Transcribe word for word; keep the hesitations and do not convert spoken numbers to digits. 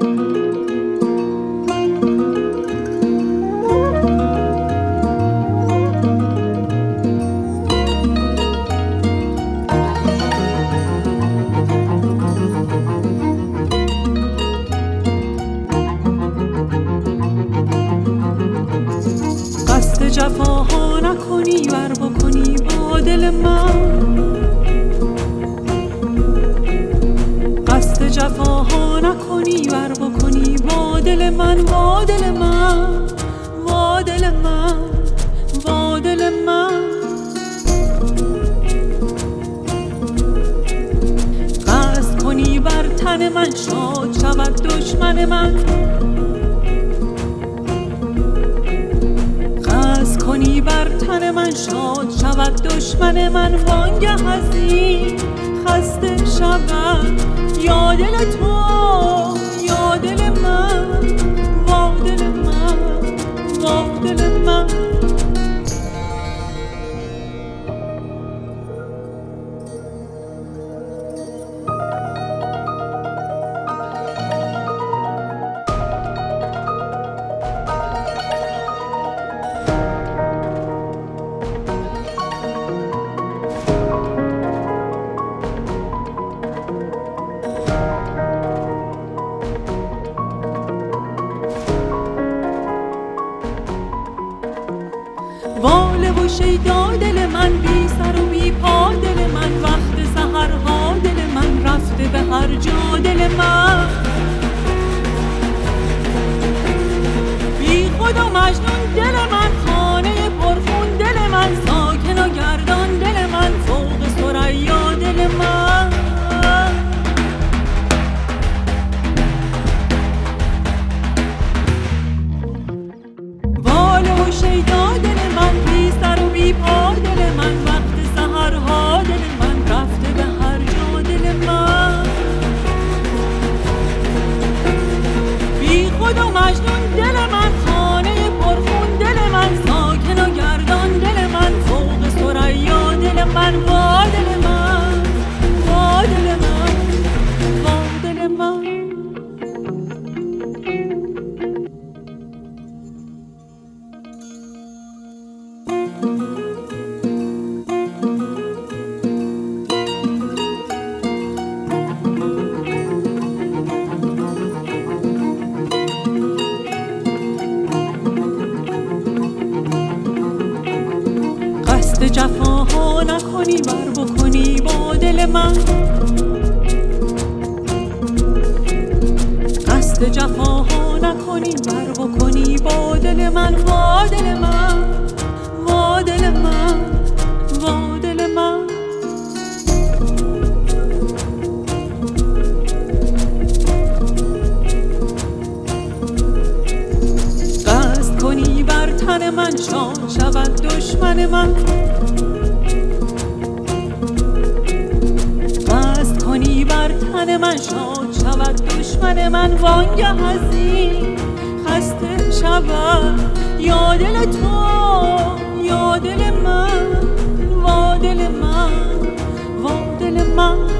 جفاها نکنی ور بکنی با دل من، قصد جفاها نکنی ور بکنی با دل من، با دل من، با دل من، با دل من. قصد کنی بر تن من شاد شود دشمن من، کنی بر تن من شاد شود دشمن من. وانگه از این خسته شود یا دل تو یا دل من، وا دل من، وا دل من. واله و شیدا دل من، بی سر و بی پا دل من، وقت سحرها دل من، رفته به هر جا دل من. بی خود و مجنون دل من، خانه پرخون دل من، ساکن و گردان دل من، فوق ثریا دل من. واله و شیدا دل من، بی سر و بی پا دل من، وقت سحرها دل من، رفته به هر جا دل من. بی خود و مجنون دل من، خانه پرخون دل من، ساکن و گردان دل من، فوق ثریا دل من. وا دل من، وا دل من، وا دل من. قصد جفاها نکنی ور بکنی با دل من، قصد جفاها نکنی ور بکنی با دل من، با دل من، با دل من، با دل من. قصد کنی بر تن من شاد شود دشمن من، قصد کنی بر تن من شاد شود دشمن من. وانگه از این خسته شود یا دل تو یا دل من، وا دل من، وا دل من.